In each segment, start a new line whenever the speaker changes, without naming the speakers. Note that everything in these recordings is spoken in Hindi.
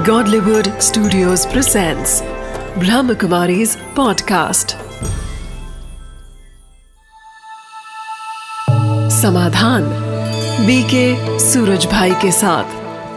Godlywood Studios presents Brahmakumari's podcast. समाधान बीके सूरज भाई के साथ।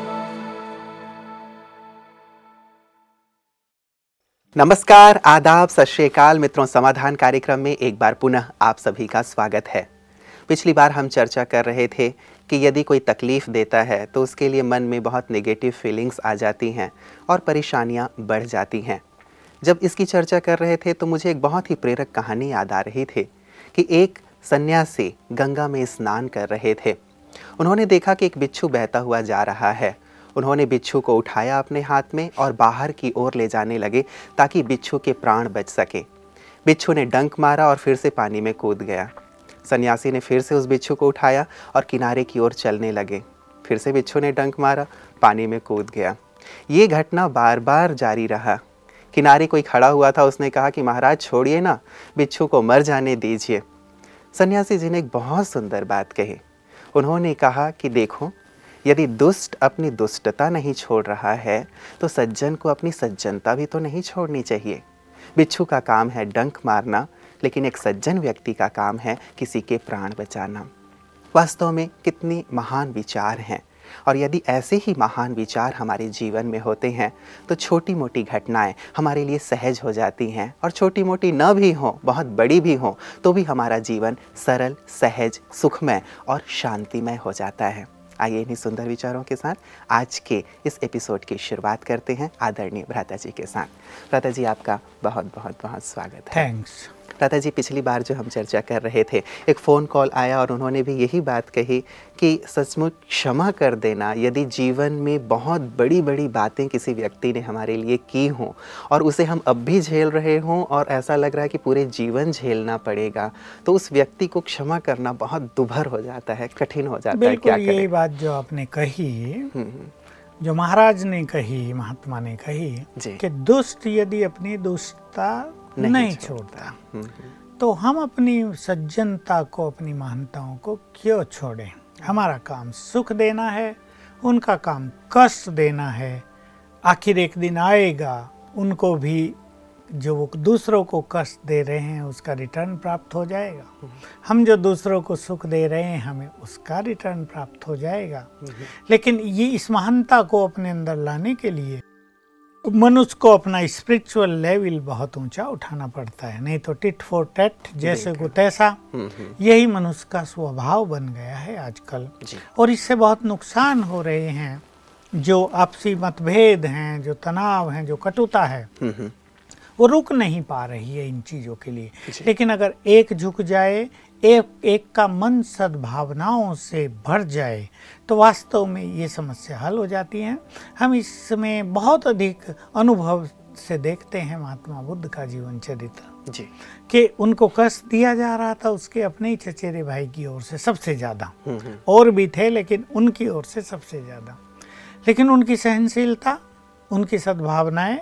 नमस्कार, आदाब, सत श्री अकाल मित्रों। समाधान कार्यक्रम में एक बार पुनः आप सभी का स्वागत है। पिछली बार हम चर्चा कर रहे थे कि यदि कोई तकलीफ़ देता है तो उसके लिए मन में बहुत नेगेटिव फीलिंग्स आ जाती हैं और परेशानियां बढ़ जाती हैं। जब इसकी चर्चा कर रहे थे तो मुझे एक बहुत ही प्रेरक कहानी याद आ रही थी कि एक सन्यासी गंगा में स्नान कर रहे थे। उन्होंने देखा कि एक बिच्छू बहता हुआ जा रहा है। उन्होंने बिच्छू को उठाया अपने हाथ में और बाहर की ओर ले जाने लगे ताकि बिच्छू के प्राण बच सके। बिच्छू ने डंक मारा और फिर से पानी में कूद गया। सन्यासी ने फिर से उस बिच्छू को उठाया और किनारे की ओर चलने लगे। फिर से बिच्छू ने डंक मारा, पानी में कूद गया। ये घटना बार बार जारी रहा। किनारे कोई खड़ा हुआ था, उसने कहा कि महाराज छोड़िए ना, बिच्छू को मर जाने दीजिए। सन्यासी जी ने एक बहुत सुंदर बात कही। उन्होंने कहा कि देखो, यदि दुष्ट अपनी दुष्टता नहीं छोड़ रहा है तो सज्जन को अपनी सज्जनता भी तो नहीं छोड़नी चाहिए। बिच्छू का काम है डंक मारना, लेकिन एक सज्जन व्यक्ति का काम है किसी के प्राण बचाना। वास्तव में कितनी महान विचार हैं, और यदि ऐसे ही महान विचार हमारे जीवन में होते हैं तो छोटी मोटी घटनाएं हमारे लिए सहज हो जाती हैं, और छोटी मोटी न भी हों, बहुत बड़ी भी हों, तो भी हमारा जीवन सरल, सहज, सुखमय और शांतिमय हो जाता है। आइए इन्हीं सुंदर विचारों के साथ आज के इस एपिसोड की शुरुआत करते हैं आदरणीय भ्राता जी के साथ। भ्राता जी, आपका बहुत बहुत बहुत स्वागत है।
थैंक्स।
भ्राता जी, पिछली बार जो हम चर्चा कर रहे थे, एक फ़ोन कॉल आया और उन्होंने भी यही बात कही कि सचमुच क्षमा कर देना। यदि जीवन में बहुत बड़ी बड़ी बातें किसी व्यक्ति ने हमारे लिए की हों और उसे हम अब भी झेल रहे हों और ऐसा लग रहा है कि पूरे जीवन झेलना पड़ेगा, तो उस व्यक्ति को क्षमा करना बहुत दुभर हो जाता है, कठिन हो जाता है। क्या करें?
यही बात जो आपने कही, जो महाराज ने कही, महात्मा ने कही कि दुष्ट यदि अपनी दुष्टता नहीं छोड़ता तो हम अपनी सज्जनता को, अपनी महानताओं को क्यों छोड़ें। हमारा काम सुख देना है, उनका काम कष्ट देना है। आखिर एक दिन आएगा, उनको भी जो वो दूसरों को कष्ट दे रहे हैं उसका रिटर्न प्राप्त हो जाएगा। हम जो दूसरों को सुख दे रहे हैं हमें उसका रिटर्न प्राप्त हो जाएगा। लेकिन ये इस महानता को अपने अंदर लाने के लिए मनुष्य को अपना स्पिरिचुअल लेवल बहुत ऊंचा उठाना पड़ता है, नहीं तो टिट फॉर टैट, जैसे को तैसा। यही मनुष्य का स्वभाव बन गया है आजकल, और इससे बहुत नुकसान हो रहे हैं। जो आपसी मतभेद हैं, जो तनाव हैं, जो कटुता है, वो रुक नहीं पा रही है इन चीज़ों के लिए। लेकिन अगर एक झुक जाए, एक का मन सद्भावनाओं से भर जाए, तो वास्तव में ये समस्या हल हो जाती है। हम इसमें बहुत अधिक अनुभव से देखते हैं महात्मा बुद्ध का जीवन चरित्र जी, कि उनको कष्ट दिया जा रहा था उसके अपने ही चचेरे भाई की ओर से सबसे ज़्यादा। और भी थे लेकिन उनकी ओर से सबसे ज़्यादा। लेकिन उनकी सहनशीलता, उनकी सद्भावनाएं,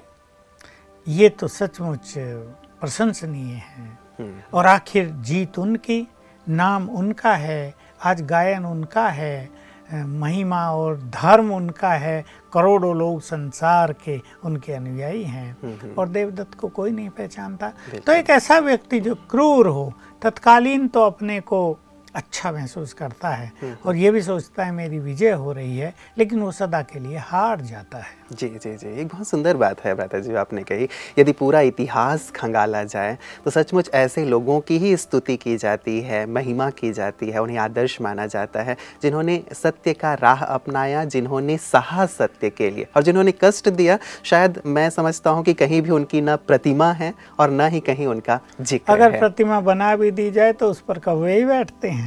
ये तो सचमुच प्रशंसनीय है। और आखिर जीत उनकी, नाम उनका है, आज गायन उनका है, महिमा और धर्म उनका है। करोड़ों लोग संसार के उनके अनुयायी हैं, और देवदत्त को कोई नहीं पहचानता। तो एक ऐसा व्यक्ति जो क्रूर हो, तत्कालीन तो अपने को अच्छा महसूस करता है और ये भी सोचता है मेरी विजय हो रही है, लेकिन वो सदा के लिए हार जाता है।
जी जी जी, एक बहुत सुंदर बात है भ्राता जी आपने कही। यदि पूरा इतिहास खंगाला जाए तो सचमुच ऐसे लोगों की ही स्तुति की जाती है, महिमा की जाती है, उन्हें आदर्श माना जाता है, जिन्होंने सत्य का राह अपनाया, जिन्होंने सहा सत्य के लिए, और जिन्होंने कष्ट दिया। शायद मैं समझता हूँ कि कहीं भी उनकी ना प्रतिमा है और ना ही कहीं उनका जिक्र
अगर
है।
प्रतिमा बना भी दी जाए तो उस पर कौवे ही बैठते हैं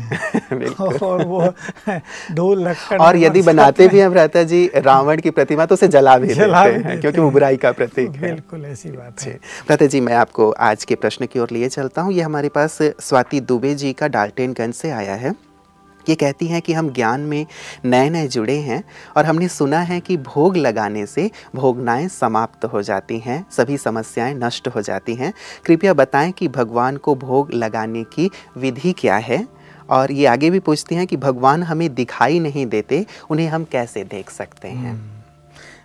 और वो धूल लक्कड़,
और यदि बनाते भी हैं भ्राता जी रावण की प्रतिमा तो उसे जला भी देते हैं, क्योंकि वो बुराई का प्रतीक है।
बिल्कुल ऐसी बात है।
भ्राता जी, मैं आपको आज के प्रश्न की ओर लिए चलता हूँ। ये हमारे पास स्वाति दुबे जी का डाल्टनगंज से आया है। ये कहती हैं कि हम ज्ञान में नए नए जुड़े हैं और हमने सुना है कि भोग लगाने से भोगनाएं समाप्त हो जाती हैं, सभी समस्याएं नष्ट हो जाती हैं। कृपया बताएं कि भगवान को भोग लगाने की विधि क्या है। और ये आगे भी पूछती हैं कि भगवान हमें दिखाई नहीं देते, उन्हें हम कैसे देख सकते हैं।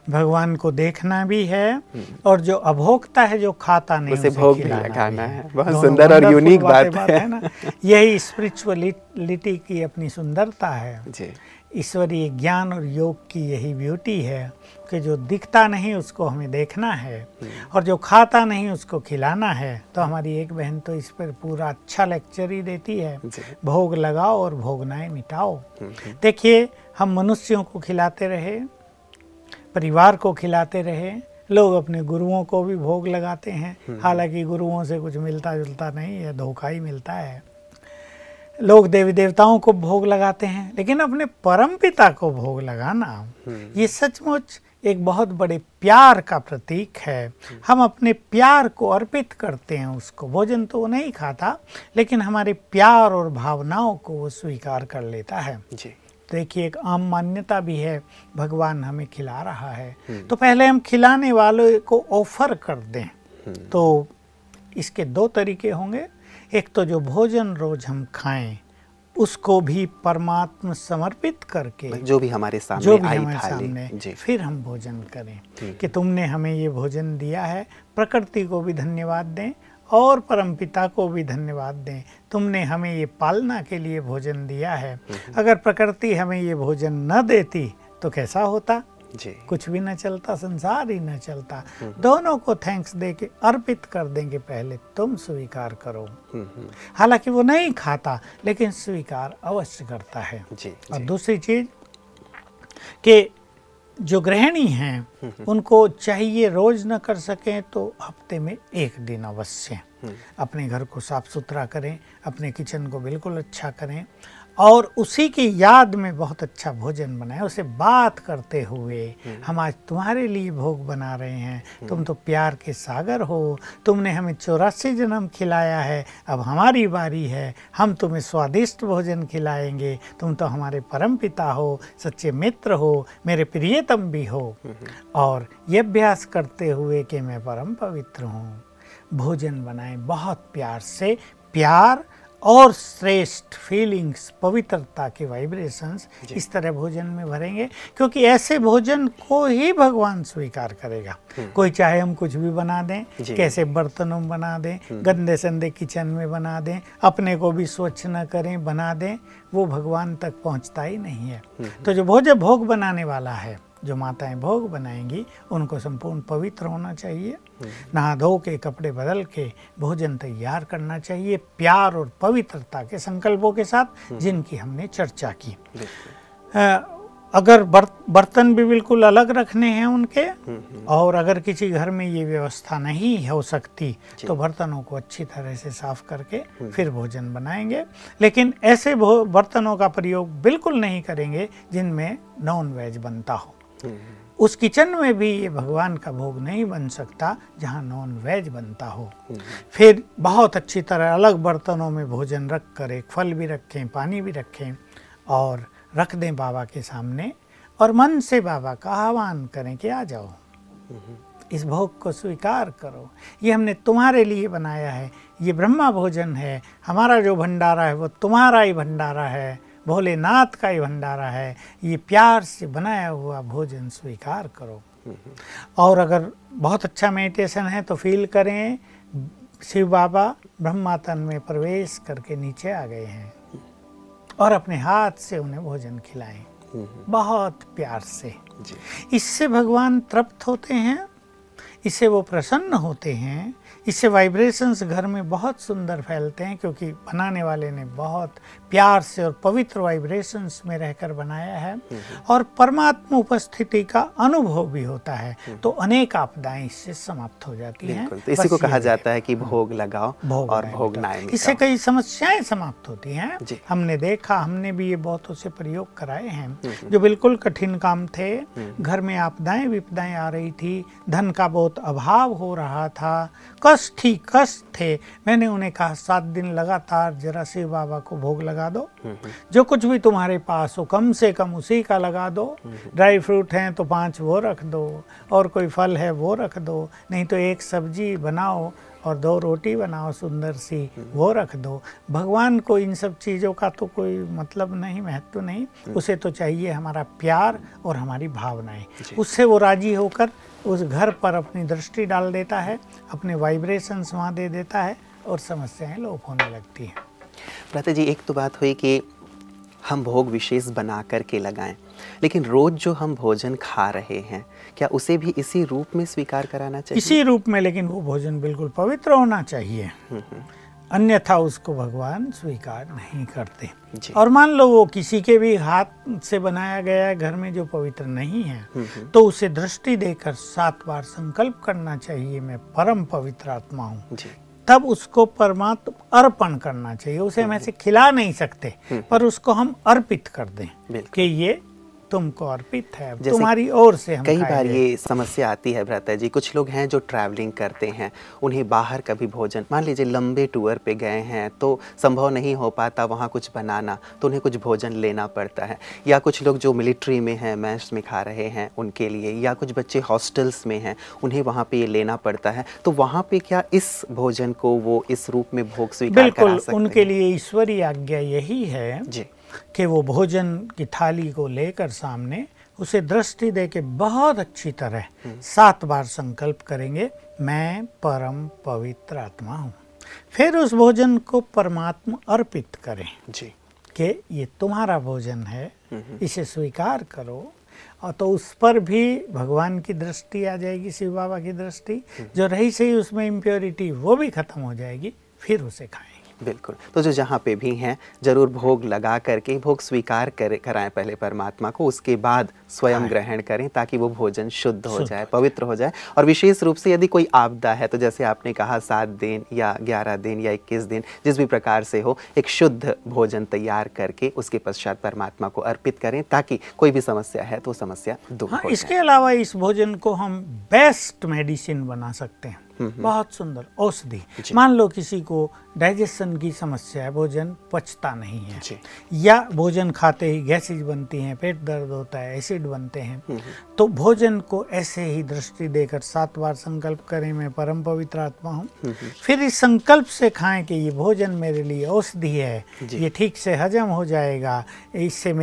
भगवान को देखना भी है और जो अभोक्ता है, जो खाता नहीं,
उसे भोग भी लगाना है। बहुत सुंदर और
वंडरफुल
यूनिक बात
है ना। यही स्पिरिचुअलिटी की अपनी सुंदरता है
जी।
ईश्वरीय ज्ञान और योग की यही ब्यूटी है कि जो दिखता नहीं उसको हमें देखना है और जो खाता नहीं उसको खिलाना है। तो हमारी एक बहन तो इस पर पूरा अच्छा लेक्चर ही देती है, भोग लगाओ और भोगनाएं मिटाओ। देखिए, हम मनुष्यों को खिलाते रहे, परिवार को खिलाते रहे, लोग अपने गुरुओं को भी भोग लगाते हैं, हालांकि गुरुओं से कुछ मिलता जुलता नहीं है, धोखा ही मिलता है। लोग देवी देवताओं को भोग लगाते हैं, लेकिन अपने परम पिता को भोग लगाना ये सचमुच एक बहुत बड़े प्यार का प्रतीक है। हम अपने प्यार को अर्पित करते हैं उसको। भोजन तो वो नहीं खाता, लेकिन हमारे प्यार और भावनाओं को वो स्वीकार कर लेता है
जी।
देखिए, एक आम मान्यता भी है, भगवान हमें खिला रहा है तो पहले हम खिलाने वालों को ऑफर कर दें। तो इसके दो तरीके होंगे। एक तो जो भोजन रोज हम खाएं उसको भी परमात्मा समर्पित करके, जो भी हमारे सामने फिर हम भोजन करें कि तुमने हमें ये भोजन दिया है। प्रकृति को भी धन्यवाद दें और परमपिता को भी धन्यवाद दें, तुमने हमें ये पालना के लिए भोजन दिया है। अगर प्रकृति हमें ये भोजन न देती तो कैसा होता जी। कुछ भी न चलता, संसार ही न चलता। दोनों को थैंक्स दे के अर्पित कर देंगे, पहले तुम स्वीकार करो। हालांकि वो नहीं खाता, लेकिन स्वीकार अवश्य करता है जी। और दूसरी चीज कि जो गृहिणी हैं उनको चाहिए रोज न कर सकें तो हफ्ते में एक दिन अवश्य अपने घर को साफ सुथरा करें, अपने किचन को बिल्कुल अच्छा करें और उसी की याद में बहुत अच्छा भोजन बनाएं। उसे बात करते हुए, हम आज तुम्हारे लिए भोग बना रहे हैं, तुम तो प्यार के सागर हो, तुमने हमें 84 जन्म खिलाया है, अब हमारी बारी है, हम तुम्हें स्वादिष्ट भोजन खिलाएंगे, तुम तो हमारे परम पिता हो, सच्चे मित्र हो, मेरे प्रियतम भी हो। और ये अभ्यास करते हुए कि मैं परम पवित्र हूँ, भोजन बनाएं बहुत प्यार से। प्यार और श्रेष्ठ फीलिंग्स, पवित्रता के वाइब्रेशंस इस तरह भोजन में भरेंगे, क्योंकि ऐसे भोजन को ही भगवान स्वीकार करेगा। कोई चाहे हम कुछ भी बना दें, कैसे बर्तनों में बना दें, गंदे संदे किचन में बना दें, अपने को भी स्वच्छ न करें, बना दें, वो भगवान तक पहुंचता ही नहीं है। तो जो भोग बनाने वाला है, जो माताएं भोग बनाएंगी, उनको संपूर्ण पवित्र होना चाहिए, नहा धो के कपड़े बदल के भोजन तैयार करना चाहिए, प्यार और पवित्रता के संकल्पों के साथ जिनकी हमने चर्चा की। अगर बर्तन भी बिल्कुल अलग रखने हैं उनके, और अगर किसी घर में ये व्यवस्था नहीं हो सकती तो बर्तनों को अच्छी तरह से साफ करके फिर भोजन बनाएंगे। लेकिन ऐसे बर्तनों का प्रयोग बिल्कुल नहीं करेंगे जिनमें नॉन वेज बनता हो। उस किचन में भी ये भगवान का भोग नहीं बन सकता जहाँ नॉन वेज बनता हो। फिर बहुत अच्छी तरह अलग बर्तनों में भोजन रख कर, एक फल भी रखें, पानी भी रखें और रख दें बाबा के सामने, और मन से बाबा का आह्वान करें कि आ जाओ, इस भोग को स्वीकार करो, ये हमने तुम्हारे लिए बनाया है, ये ब्रह्मा भोजन है, हमारा जो भंडारा है वो तुम्हारा ही भंडारा है, भोलेनाथ का ही भंडारा है, ये प्यार से बनाया हुआ भोजन स्वीकार करो। और अगर बहुत अच्छा मेडिटेशन है तो फील करें शिव बाबा ब्रह्मा तन में प्रवेश करके नीचे आ गए हैं, और अपने हाथ से उन्हें भोजन खिलाएं बहुत प्यार से। इससे भगवान तृप्त होते हैं, इससे वो प्रसन्न होते हैं, इससे वाइब्रेशंस घर में बहुत सुंदर फैलते हैं, क्योंकि बनाने वाले ने बहुत प्यार से और पवित्र वाइब्रेशंस में रहकर बनाया है, और परमात्मा उपस्थिति का अनुभव भी होता है, तो अनेक आपदाएं इससे समाप्त हो जाती हैं।
तो इसी को कहा जाता है कि भोग लगाओ और भोगनाएं मिटाओ।
इससे कई समस्याएं समाप्त होती हैं। हमने देखा, हमने भी ये बहुतों से प्रयोग कराए हैं, जो बिल्कुल कठिन काम थे, घर में आपदाएं विपदाएं आ रही थी, धन का बहुत अभाव हो रहा था, कष्ट थे। मैंने उन्हें कहा 7 दिन लगातार जरा शिव बाबा को भोग लगा दो, जो कुछ भी तुम्हारे पास हो कम से कम उसी का लगा दो। ड्राई फ्रूट हैं तो 5 वो रख दो, और कोई फल है वो रख दो, नहीं तो एक सब्जी बनाओ और 2 रोटी बनाओ सुंदर सी, वो रख दो। भगवान को इन सब चीज़ों का तो कोई मतलब नहीं, महत्व नहीं, उसे तो चाहिए हमारा प्यार और हमारी भावनाएं। उससे वो राजी होकर उस घर पर अपनी दृष्टि डाल देता है, अपने वाइब्रेशंस वहाँ दे देता है और समस्याएं लोप होने लगती हैं।
भ्राता जी, एक तो बात हुई कि हम भोग विशेष बना करके लगाएं, लेकिन रोज जो हम भोजन खा रहे हैं क्या उसे भी इसी रूप में स्वीकार कराना चाहिए?
इसी रूप में, लेकिन वो भोजन बिल्कुल पवित्र होना चाहिए, अन्यथा उसको भगवान स्वीकार नहीं करते। और मान लो वो किसी के भी हाथ से बनाया गया है घर में जो पवित्र नहीं है, तो उसे दृष्टि देकर 7 बार संकल्प करना चाहिए, मैं परम पवित्र आत्मा हूँ। तब उसको परमात्मा अर्पण करना चाहिए। उसे हम ऐसे खिला नहीं सकते, पर उसको हम अर्पित कर दें कि ये तुमको अर्पित है, तुम्हारी ओर से हम
कई बार ये समस्या आती है भ्राता जी, कुछ लोग हैं जो ट्रैवलिंग करते हैं, उन्हें बाहर कभी भोजन, मान लीजिए लंबे टूर पे गए हैं तो संभव नहीं हो पाता वहाँ कुछ बनाना, तो उन्हें कुछ भोजन लेना पड़ता है। या कुछ लोग जो मिलिट्री में हैं, मैस में खा रहे हैं उनके लिए, या कुछ बच्चे हॉस्टल्स में हैं, उन्हें वहाँ पे ये लेना पड़ता है। तो वहाँ पे क्या इस भोजन को वो इस रूप में भोग स्वीकार करा सकते हैं?
उनके लिए ईश्वरीय आज्ञा यही है जी कि वो भोजन की थाली को लेकर सामने उसे दृष्टि दे के बहुत अच्छी तरह 7 बार संकल्प करेंगे, मैं परम पवित्र आत्मा हूँ। फिर उस भोजन को परमात्मा अर्पित करें जी कि ये तुम्हारा भोजन है, इसे स्वीकार करो। और तो उस पर भी भगवान की दृष्टि आ जाएगी, शिव बाबा की दृष्टि, जो रही सही उसमें इम्प्योरिटी वो भी खत्म हो जाएगी, फिर उसे खाएं।
बिल्कुल। तो जो जहाँ पे भी हैं जरूर भोग लगा करके भोग स्वीकार कराएं पहले परमात्मा को, उसके बाद स्वयं ग्रहण करें ताकि वो भोजन शुद्ध हो जाए, पवित्र हो जाए। और विशेष रूप से यदि कोई आपदा है तो जैसे आपने कहा 7 दिन या 11 दिन या 21 दिन जिस भी प्रकार से हो, एक शुद्ध भोजन तैयार करके उसके पश्चात परमात्मा को अर्पित करें ताकि कोई भी समस्या है तो समस्या दूर हो जाए।
इसके अलावा इस भोजन को हम बेस्ट मेडिसिन बना सकते हैं, बहुत सुंदर औषधि। मान लो किसी को डाइजेशन की समस्या है, भोजन पचता नहीं है, या भोजन खाते ही गैसेज बनती हैं, पेट दर्द होता है, एसिड बनते हैं, तो भोजन को ऐसे ही दृष्टि देकर 7 बार संकल्प करें, मैं परम पवित्र आत्मा हूँ। फिर इस संकल्प से खाएं कि ये भोजन मेरे लिए औषधि है, ये ठीक से हजम हो जाएगा, इससे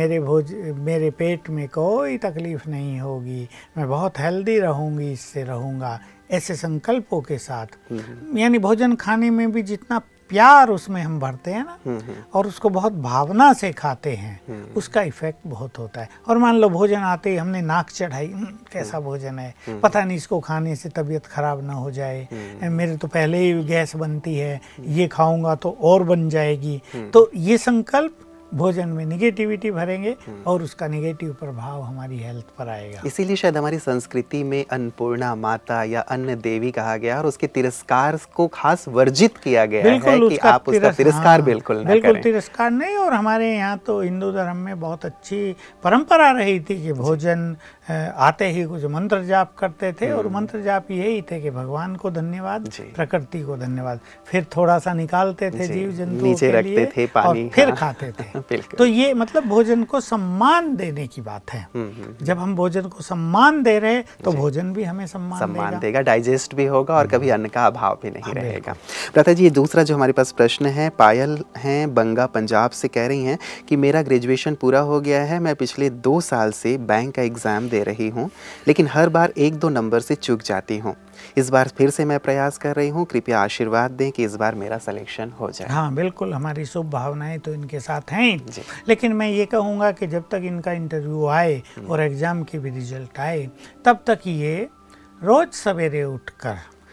मेरे पेट में कोई तकलीफ नहीं होगी, मैं बहुत हेल्दी रहूँगी, इससे रहूँगा। ऐसे संकल्पों के साथ, यानी भोजन खाने में भी जितना प्यार उसमें हम भरते हैं ना, और उसको बहुत भावना से खाते हैं, उसका इफेक्ट बहुत होता है। और मान लो भोजन आते ही हमने नाक चढ़ाई, कैसा भोजन है, पता नहीं इसको खाने से तबीयत खराब ना हो जाए, मेरे तो पहले ही गैस बनती है, ये खाऊंगा तो और बन जाएगी। तो ये संकल्प भोजन में निगेटिविटी भरेंगे और उसका निगेटिव प्रभाव हमारी हेल्थ पर आएगा।
इसीलिए शायद हमारी संस्कृति में अन्नपूर्णा माता या अन्न देवी कहा गया और उसके तिरस्कार को खास वर्जित किया गया है कि आप उसका तिरस्कार बिल्कुल ना करें।
तिरस्कार नहीं। और हमारे यहाँ तो हिंदू धर्म में बहुत अच्छी परंपरा रही थी कि भोजन आते ही कुछ मंत्र जाप करते थे, और मंत्र जाप यही थे कि भगवान को धन्यवाद, प्रकृति को धन्यवाद, फिर थोड़ा सा निकालते थे जीव जंतुओं के लिए
थे पानी,
और फिर खाते थे। तो ये मतलब भोजन को सम्मान देने की बात है। जब हम भोजन को सम्मान दे रहे तो भोजन भी हमें सम्मान
देगा, डाइजेस्ट भी होगा और कभी अन्न का अभाव भी नहीं रहेगा। भ्राता जी, ये दूसरा जो हमारे पास प्रश्न है, पायल हैं बंगा पंजाब से, कह रही हैं कि मेरा ग्रेजुएशन पूरा हो गया है, मैं पिछले 2 साल से बैंक का एग्जाम दे रही हूँ, लेकिन हर बार 1-2 नंबर से चूक जाती हूँ। इस बार फिर से मैं प्रयास कर रही हूँ, कृपया आशीर्वाद दें कि इस बार मेरा सिलेक्शन हो जाए।
हाँ बिल्कुल, हमारी शुभ भावनाएं तो इनके साथ हैं, लेकिन मैं ये कहूँगा कि जब तक इनका इंटरव्यू आए और एग्ज़ाम की भी रिजल्ट आए, तब तक ये रोज़ सवेरे उठकर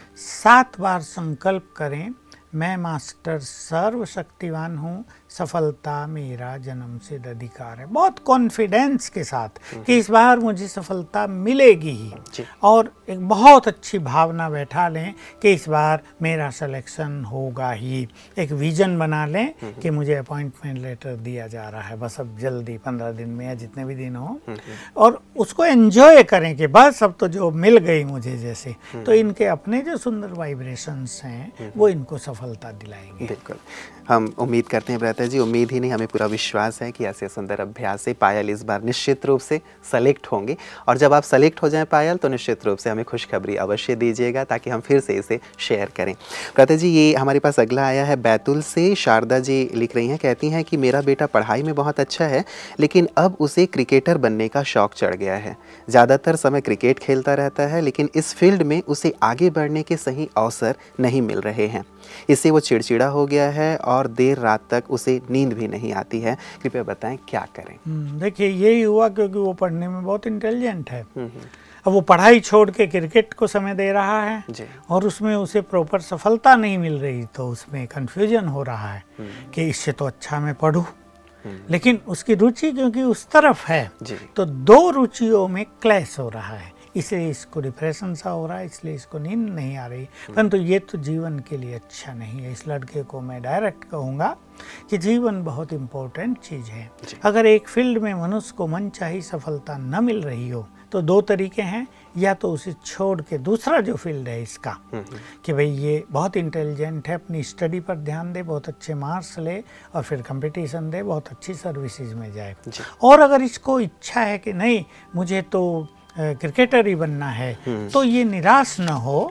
7 बार संकल्प करें, मैं मास्टर सर्वशक्तिवान हूँ, सफलता मेरा जन्मसिद्ध अधिकार है। बहुत कॉन्फिडेंस के साथ कि इस बार मुझे सफलता मिलेगी ही, और एक बहुत अच्छी भावना बैठा लें कि इस बार मेरा सिलेक्शन होगा ही। एक विजन बना लें कि मुझे अपॉइंटमेंट लेटर दिया जा रहा है, बस अब जल्दी 15 दिन में या जितने भी दिन हो, और उसको एंजॉय करें कि बस अब तो जो मिल गई मुझे जैसे। तो इनके अपने जो सुंदर वाइब्रेशंस हैं वो इनको सफलता दिलाएंगे।
बिल्कुल, हम उम्मीद करते हैं भ्राता प्रातः जी, उम्मीद ही नहीं, हमें पूरा विश्वास है कि ऐसे सुंदर अभ्यास से पायल इस बार निश्चित रूप से सेलेक्ट होंगे, और जब आप सेलेक्ट हो जाएं पायल तो निश्चित रूप से हमें खुशखबरी अवश्य दीजिएगा ताकि हम फिर से इसे शेयर करें। प्रातः जी, ये हमारे पास अगला आया है बैतूल से। शारदा जी लिख रही हैं, कहती हैं कि मेरा बेटा पढ़ाई में बहुत अच्छा है लेकिन अब उसे क्रिकेटर बनने का शौक चढ़ गया है। ज़्यादातर समय क्रिकेट खेलता रहता है लेकिन इस फील्ड में उसे आगे बढ़ने के सही अवसर नहीं मिल रहे हैं। इससे वो चिड़चिड़ा हो गया है और देर रात तक उसे नींद भी नहीं आती है। कृपया बताएं क्या करें।
देखिए, यही हुआ क्योंकि वो पढ़ने में बहुत इंटेलिजेंट है। अब वो पढ़ाई छोड़ के क्रिकेट को समय दे रहा है और उसमें उसे प्रॉपर सफलता नहीं मिल रही, तो उसमें कंफ्यूजन हो रहा है कि इससे तो अच्छा मैं पढूं। लेकिन उसकी रुचि क्योंकि उस तरफ है तो दो रुचियों में क्लैश हो रहा है, इसलिए इसको डिप्रेशन सा हो रहा है, इसलिए इसको नींद नहीं आ रही। परंतु ये तो जीवन के लिए अच्छा नहीं है। इस लड़के को मैं डायरेक्ट कहूँगा कि जीवन बहुत इम्पोर्टेंट चीज़ है। अगर एक फील्ड में मनुष्य को मनचाही सफलता न मिल रही हो तो दो तरीके हैं, या तो उसे छोड़ के दूसरा जो फील्ड है इसका कि भाई ये बहुत इंटेलिजेंट है, अपनी स्टडी पर ध्यान दे, बहुत अच्छे मार्क्स ले और फिर कंपटीशन दे, बहुत अच्छी सर्विसेज में जाए। और अगर इसको इच्छा है कि नहीं मुझे तो क्रिकेटर ही बनना है, तो ये निराश न हो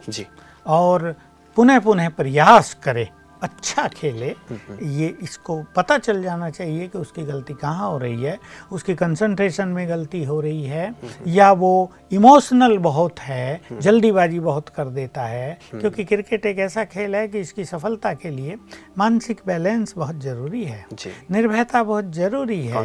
और पुनः पुनः प्रयास करे, अच्छा खेले। ये इसको पता चल जाना चाहिए कि उसकी गलती कहाँ हो रही है, उसकी कंसंट्रेशन में गलती हो रही है या वो इमोशनल बहुत है, जल्दीबाजी बहुत कर देता है। क्योंकि क्रिकेट एक ऐसा खेल है कि इसकी सफलता के लिए मानसिक बैलेंस बहुत जरूरी है, निर्भयता बहुत जरूरी है,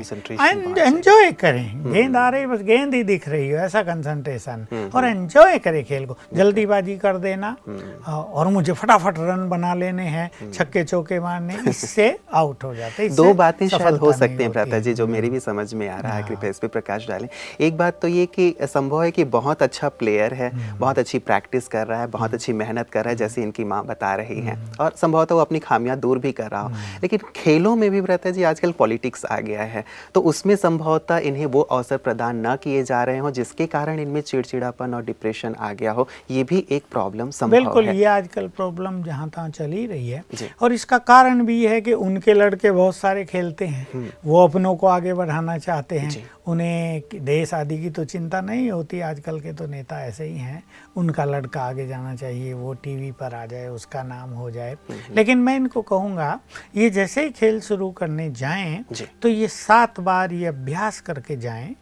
एंजॉय करें। गेंद आ रही, बस गेंद ही दिख रही हो, ऐसा कंसंट्रेशन, और एंजॉय करें खेल को। जल्दीबाजी कर देना और मुझे फटाफट रन बना लेने हैं, छक्के चौके मारने, इससे आउट हो जाते हैं।
दो बातें शायद हो सकती हैं प्रातः जी, जो मेरी भी समझ में आ रहा है, कृपया इस पे प्रकाश डालें। एक बात तो ये कि संभव है कि बहुत अच्छा प्लेयर है, बहुत अच्छी प्रैक्टिस कर रहा है, बहुत अच्छी मेहनत कर रहा है, जैसे इनकी माँ बता रही हैं, और संभवतः वो अपनी खामियां दूर भी कर रहा हो। लेकिन खेलों में भी प्रातः जी आजकल पॉलिटिक्स आ गया है, तो उसमें संभवतः इन्हें वो अवसर प्रदान न किए जा रहे हों जिसके कारण इनमें चिड़चिड़ापन और डिप्रेशन आ गया हो। ये भी एक प्रॉब्लम संभव है।
बिल्कुल, ये आजकल प्रॉब्लम जहाँ तहाँ चली रही है। और इसका कारण भी है कि उनके लड़के बहुत सारे खेलते हैं, वो अपनों को आगे बढ़ाना चाहते हैं, उन्हें देश आदि की तो चिंता नहीं होती। आजकल के तो नेता ऐसे ही हैं, उनका लड़का आगे जाना चाहिए, वो टीवी पर आ जाए, उसका नाम हो जाए। लेकिन मैं इनको कहूँगा, ये जैसे ही खेल शुरू करने जाएं तो ये 7 बार ये अभ्यास करके जाएं,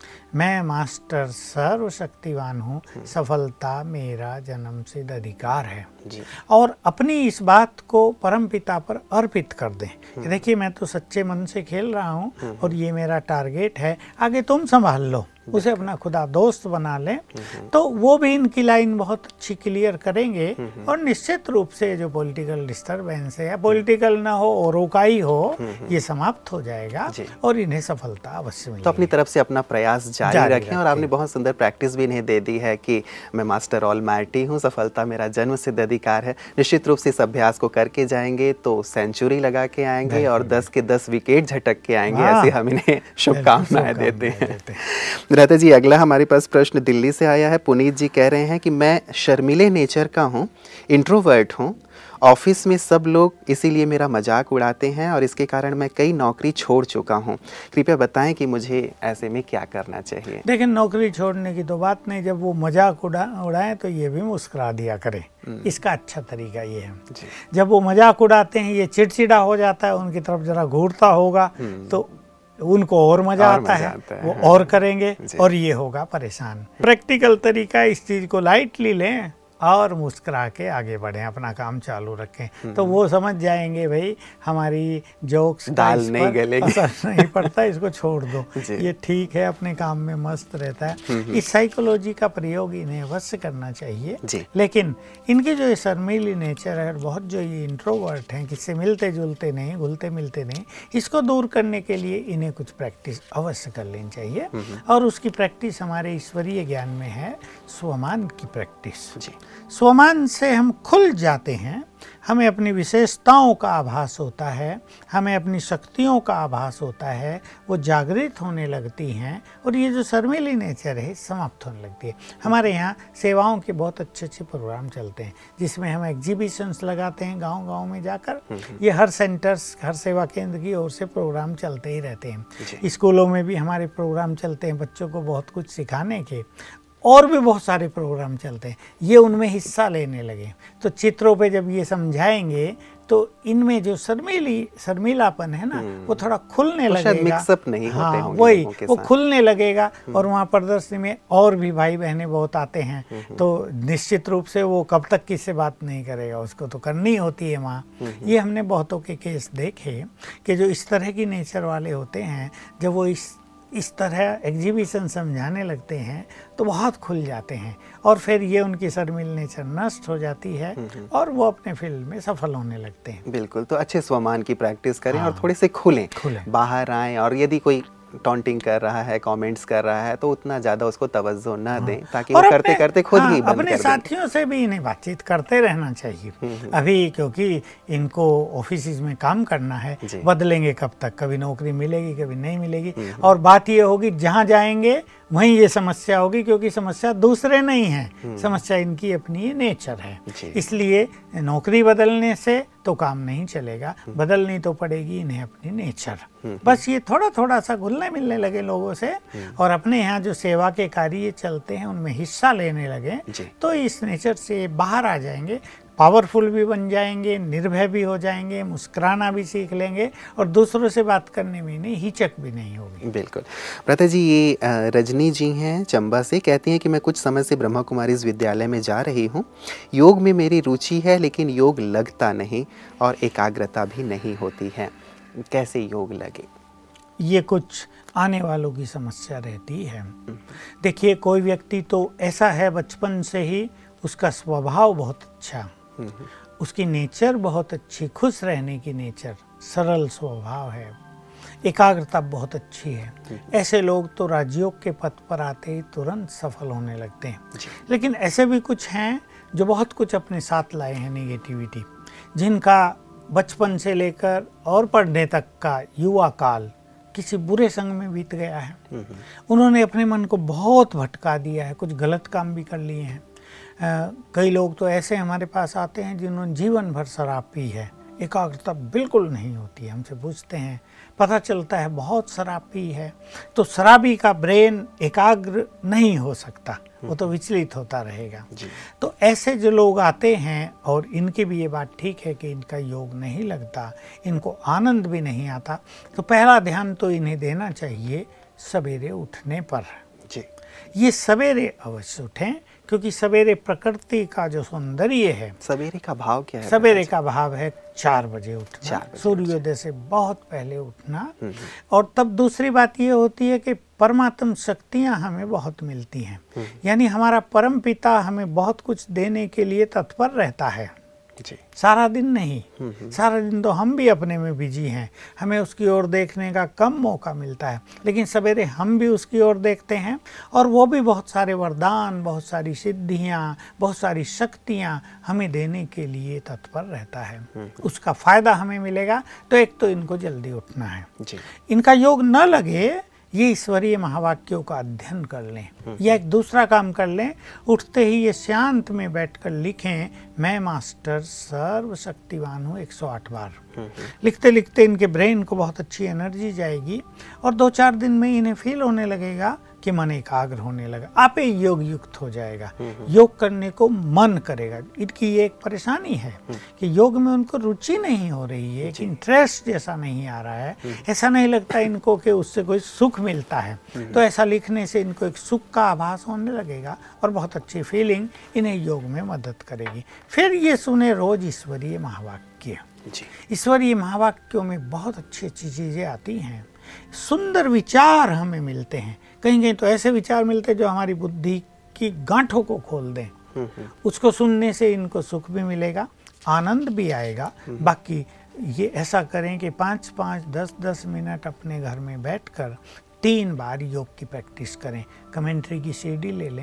मैं मास्टर सर्वशक्तिवान हूँ, सफलता मेरा जन्मसिद्ध अधिकार है। और अपनी इस बात को परमपिता पर अर्पित कर दें कि देखिए मैं तो सच्चे मन से खेल रहा हूँ और ये मेरा टारगेट है, आगे तुम संभाल लो। उसे अपना खुदा दोस्त बना लें तो वो भी इनकी लाइन बहुत अच्छी क्लियर करेंगे और निश्चित रूप से जो पॉलिटिकल डिस्टर्बेंस है या पॉलिटिकल ना हो और रोकाई हो, ये समाप्त हो जाएगा और इन्हें सफलता अवश्य मिलेगी।
तो अपनी तरफ से अपना प्रयास जारी रखें। और आपने बहुत सुंदर प्रैक्टिस भी इन्हें दे दी है कि मैं मास्टर ऑलमाइटी हूँ, सफलता मेरा जन्म सिद्ध अधिकार है। निश्चित रूप से इस अभ्यास को करके जाएंगे तो सेंचुरी लगा के आएंगे और 10 के 10 विकेट झटक के आएंगे, ऐसे हम इन्हें शुभकामनाएं देते हैं। रहता जी, अगला हमारे पास प्रश्न दिल्ली से आया है। पुनीत जी कह रहे हैं कि मैं शर्मीले नेचर का हूँ, इंट्रोवर्ट हूँ, ऑफिस में सब लोग इसीलिए मेरा मजाक उड़ाते हैं और इसके कारण मैं कई नौकरी छोड़ चुका हूँ। कृपया बताएं कि मुझे ऐसे में क्या करना चाहिए।
देखिए, नौकरी छोड़ने की तो बात नहीं, जब वो मजाक उड़ाएं तो ये भी मुस्कुरा दिया करें, इसका अच्छा तरीका ये है। जब वो मजाक उड़ाते हैं ये चिड़चिड़ा हो जाता है, उनकी तरफ जरा घूरता होगा तो उनको और मजा आता है, वो और करेंगे और ये होगा परेशान। प्रैक्टिकल तरीका, इस चीज को लाइटली लें और मुस्कुरा के आगे बढ़ें, अपना काम चालू रखें, तो वो समझ जाएंगे भाई हमारी जोक्स
दाल नहीं गलेगी,
असर नहीं पड़ता, इसको छोड़ दो, ये ठीक है, अपने काम में मस्त रहता है। इस साइकोलॉजी का प्रयोग इन्हें अवश्य करना चाहिए। लेकिन इनकी जो शर्मीली नेचर है, बहुत जो ये इंट्रोवर्ट हैं, किससे मिलते जुलते नहीं, घुलते मिलते नहीं, इसको दूर करने के लिए इन्हें कुछ प्रैक्टिस अवश्य कर लेनी चाहिए। और उसकी प्रैक्टिस हमारे ईश्वरीय ज्ञान में है, स्वमान की प्रैक्टिस। स्वमान से हम खुल जाते हैं, हमें अपनी विशेषताओं का आभास होता है, हमें अपनी शक्तियों का आभास होता है, वो जागृत होने लगती हैं और ये जो शर्मीली नेचर है समाप्त होने लगती है। हमारे यहाँ सेवाओं के बहुत अच्छे अच्छे प्रोग्राम चलते हैं जिसमें हम एग्जीबिशंस लगाते हैं गांव-गांव में जाकर। ये हर सेंटर्स, हर सेवा केंद्र की ओर से प्रोग्राम चलते ही रहते हैं। स्कूलों में भी हमारे प्रोग्राम चलते हैं बच्चों को बहुत कुछ सिखाने के, और भी बहुत सारे प्रोग्राम चलते हैं। ये उनमें हिस्सा लेने लगे तो चित्रों पे जब ये समझाएंगे तो इनमें जो शर्मीलापन है ना वो थोड़ा खुलने लगेगा।
मिक्सअप नहीं होते
हाँ,
होंगे
वही
लोगों के
वो
साथ।
खुलने लगेगा और वहाँ प्रदर्शनी में और भी भाई बहनें बहुत आते हैं तो निश्चित रूप से वो कब तक किससे बात नहीं करेगा, उसको तो करनी होती है वहाँ। ये हमने बहुतों के केस देखे कि जो इस तरह की नेचर वाले होते हैं, जब वो इस तरह एग्जीबिशन समझाने लगते हैं तो बहुत खुल जाते हैं और फिर ये उनकी शर्मील नेचर नष्ट हो जाती है और वो अपने फील्ड में सफल होने लगते हैं।
बिल्कुल, तो अच्छे स्वमान की प्रैक्टिस करें और थोड़े से खुलें, बाहर आएं, और यदि कोई टॉन्टिंग कर रहा है, कमेंट्स कर रहा है तो उतना ज़्यादा उसको तवज्जो ना दें ताकि वो करते करते खुद ही बंद कर दें।
अपने साथियों से भी इन्हें बातचीत करते रहना चाहिए। अभी क्योंकि इनको ऑफिस में काम करना है, बदलेंगे कब तक, कभी नौकरी मिलेगी कभी नहीं मिलेगी, और बात ये होगी जहाँ जाएंगे वहीं ये समस्या होगी, क्योंकि समस्या दूसरे नहीं है, समस्या इनकी अपनी नेचर है। इसलिए नौकरी बदलने से तो काम नहीं चलेगा, बदलनी तो पड़ेगी इन्हें अपनी नेचर। बस ये थोड़ा थोड़ा सा घुलने मिलने लगे लोगों से और अपने यहाँ जो सेवा के कार्य चलते हैं उनमें हिस्सा लेने लगे तो इस नेचर से बाहर आ जाएंगे, पावरफुल भी बन जाएंगे, निर्भय भी हो जाएंगे, मुस्कुराना भी सीख लेंगे और दूसरों से बात करने में नहीं हिचक भी नहीं होगी।
बिल्कुल। प्रथा जी, ये रजनी जी हैं चंबा से, कहती हैं कि मैं कुछ समय से ब्रह्मा कुमारीज विद्यालय में जा रही हूँ। योग में मेरी रुचि है लेकिन योग लगता नहीं और एकाग्रता भी नहीं होती है, कैसे योग लगे?
ये कुछ आने वालों की समस्या रहती है। देखिए, कोई व्यक्ति तो ऐसा है बचपन से ही उसका स्वभाव बहुत अच्छा, उसकी नेचर बहुत अच्छी, खुश रहने की नेचर, सरल स्वभाव है, एकाग्रता बहुत अच्छी है। ऐसे लोग तो राजयोग के पद पर आते ही तुरंत सफल होने लगते हैं। लेकिन ऐसे भी कुछ हैं जो बहुत कुछ अपने साथ लाए हैं नेगेटिविटी, जिनका बचपन से लेकर और पढ़ने तक का युवा काल किसी बुरे संग में बीत गया है। उन्होंने अपने मन को बहुत भटका दिया है, कुछ गलत काम भी कर लिए हैं। कई लोग तो ऐसे हमारे पास आते हैं जिन्होंने जीवन भर शराब पी है, एकाग्रता बिल्कुल नहीं होती है। हमसे पूछते हैं, पता चलता है बहुत शराब पी है। तो शराबी का ब्रेन एकाग्र नहीं हो सकता, वो तो विचलित होता रहेगा। तो ऐसे जो लोग आते हैं और इनकी भी ये बात ठीक है कि इनका योग नहीं लगता, इनको आनंद भी नहीं आता, तो पहला ध्यान तो इन्हें देना चाहिए सवेरे उठने पर। ये सवेरे अवश्य उठें, क्योंकि सवेरे प्रकृति का जो सौंदर्य है।
सवेरे का भाव क्या है?
सवेरे का भाव है 4 बजे उठना, सूर्योदय से बहुत पहले उठना। और तब दूसरी बात ये होती है कि परमात्म शक्तियां हमें बहुत मिलती हैं, यानी हमारा परम पिता हमें बहुत कुछ देने के लिए तत्पर रहता है। सारा दिन नहीं, सारा दिन तो हम भी अपने में बिजी हैं, हमें उसकी ओर देखने का कम मौका मिलता है, लेकिन सवेरे हम भी उसकी ओर देखते हैं और वो भी बहुत सारे वरदान, बहुत सारी सिद्धियां, बहुत सारी शक्तियां हमें देने के लिए तत्पर रहता है। उसका फायदा हमें मिलेगा। तो एक तो इनको जल्दी उठना है। इनका योग न लगे, ये ईश्वरीय महावाक्यों का अध्ययन कर लें या एक दूसरा काम कर लें, उठते ही ये शांत में बैठकर लिखें, मैं मास्टर सर्वशक्तिवान हूँ 108 बार। लिखते लिखते इनके ब्रेन को बहुत अच्छी एनर्जी जाएगी और 2-4 दिन में इन्हें फील होने लगेगा कि मन एकाग्र होने लगा, आप योग युक्त हो जाएगा, योग करने को मन करेगा। इनकी ये एक परेशानी है कि योग में उनको रुचि नहीं हो रही है, कि इंटरेस्ट जैसा नहीं आ रहा है, ऐसा नहीं लगता इनको कि उससे कोई सुख मिलता है। तो ऐसा लिखने से इनको एक सुख का आभास होने लगेगा और बहुत अच्छी फीलिंग इन्हें योग में मदद करेगी। फिर ये सुने रोज ईश्वरीय महावाक्य। ईश्वरीय महावाक्यों में बहुत अच्छी अच्छी चीजें आती हैं, सुंदर विचार हमें मिलते हैं। कहीं कहीं तो ऐसे विचार मिलते हैं जो हमारी बुद्धि की गांठों को खोल दें। उसको सुनने से इनको सुख भी मिलेगा, आनंद भी आएगा। बाकी ये ऐसा करें कि 5-5, 10-10 मिनट अपने घर में बैठकर 3 बार योग की प्रैक्टिस करें। कमेंट्री की सीडी ले लें,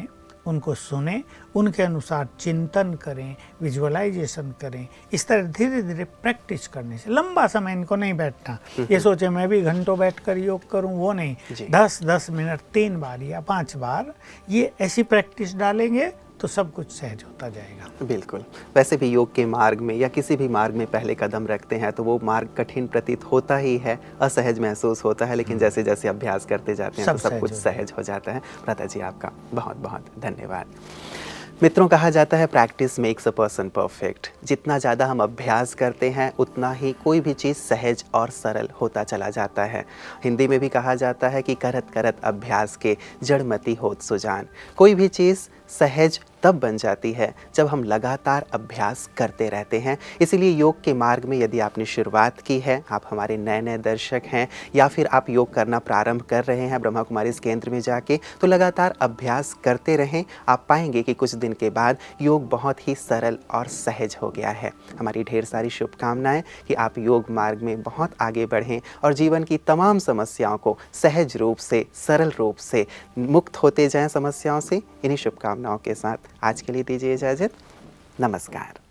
उनको सुने, उनके अनुसार चिंतन करें, विजुअलाइजेशन करें। इस तरह धीरे धीरे प्रैक्टिस करने से, लंबा समय इनको नहीं बैठना, ये सोचे मैं भी घंटों बैठकर योग करूं, वो नहीं। 10-10 मिनट 3 बार या 5 बार ये ऐसी प्रैक्टिस डालेंगे तो सब कुछ सहज होता जाएगा।
बिल्कुल। वैसे भी योग के मार्ग में या किसी भी मार्ग में पहले कदम रखते हैं तो वो मार्ग कठिन प्रतीत होता ही है, असहज महसूस होता है, लेकिन जैसे जैसे अभ्यास करते जाते हैं तो सब कुछ सहज हो जाता है। भ्राता जी आपका बहुत बहुत धन्यवाद। मित्रों, कहा जाता है practice makes a person perfect. जितना ज़्यादा हम अभ्यास करते हैं उतना ही कोई भी चीज़ सहज और सरल होता चला जाता है। हिंदी में भी कहा जाता है कि करत करत अभ्यास के जड़मति होत सुजान। कोई भी चीज़ सहज तब बन जाती है जब हम लगातार अभ्यास करते रहते हैं। इसीलिए योग के मार्ग में यदि आपने शुरुआत की है, आप हमारे नए नए दर्शक हैं या फिर आप योग करना प्रारंभ कर रहे हैं ब्रह्मा कुमारी इस केंद्र में जाके, तो लगातार अभ्यास करते रहें। आप पाएंगे कि कुछ दिन के बाद योग बहुत ही सरल और सहज हो गया है। हमारी ढेर सारी शुभकामनाएं कि आप योग मार्ग में बहुत आगे बढ़ें और जीवन की तमाम समस्याओं को सहज रूप से, सरल रूप से मुक्त होते जाएं समस्याओं से। इन्हीं शुभकामनाओं के साथ आज के लिए दीजिए इजाज़त। नमस्कार।